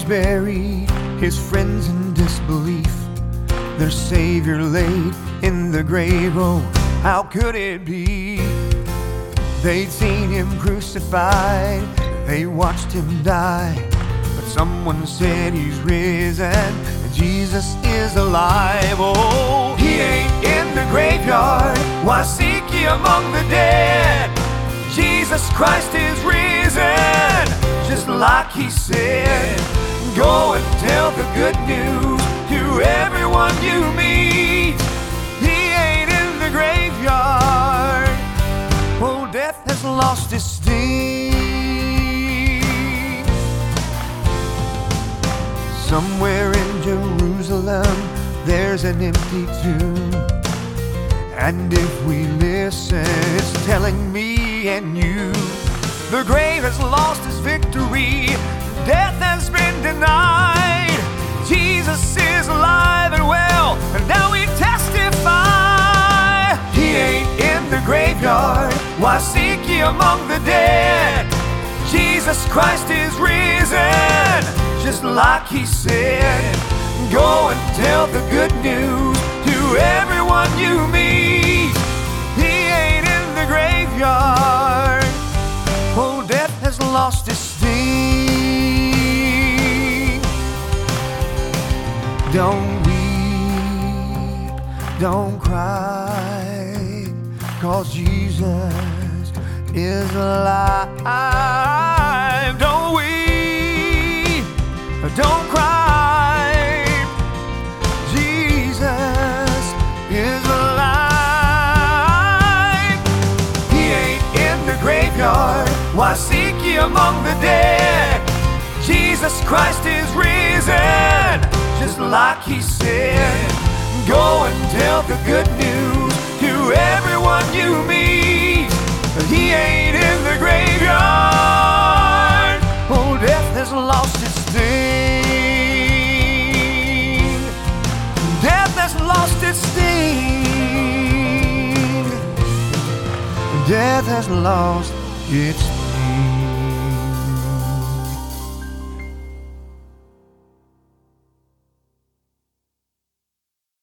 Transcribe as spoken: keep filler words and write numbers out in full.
he's buried, his friends in disbelief, their Savior laid in the grave. Oh, how could it be? They'd seen him crucified, they watched him die, but someone said he's risen and Jesus is alive. Oh, he ain't in the graveyard, why seek ye among the dead? Jesus Christ is risen, just like he said. Go and tell the good news to everyone you meet. He ain't in the graveyard. Oh, death has lost its sting. Somewhere in Jerusalem there's an empty tomb, and if we listen, it's telling me and you, the grave has lost its victory, death has been denied. Jesus is alive and well, and now we testify. He ain't in the graveyard, why seek ye among the dead? Jesus Christ is risen, just like he said. Go and tell the good news to everyone you meet. He ain't in the graveyard. Oh, death has lost its sting. Don't weep, don't cry, 'cause Jesus is alive. Don't weep, don't cry, Jesus is alive. He ain't in the graveyard, why seek ye among the dead? Jesus Christ is risen, just like he said. Go and tell the good news to everyone you meet. He ain't in the graveyard. Oh, death has lost its sting. Death has lost its sting. Death has lost its